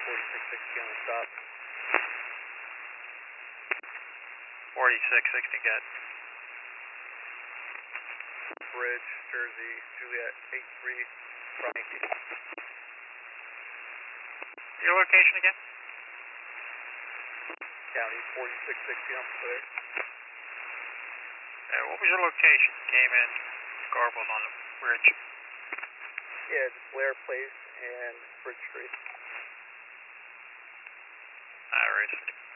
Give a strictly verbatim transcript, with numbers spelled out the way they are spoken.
forty-six sixty on the stop. forty-six sixty, good. Bridge, Jersey, Juliet, eight three, Frank. Your location again? County, forty-six sixty on Blair. Uh, what was your location? Came in, garbled on the bridge. Yeah, it's Blair Place and Bridge Street. Alright.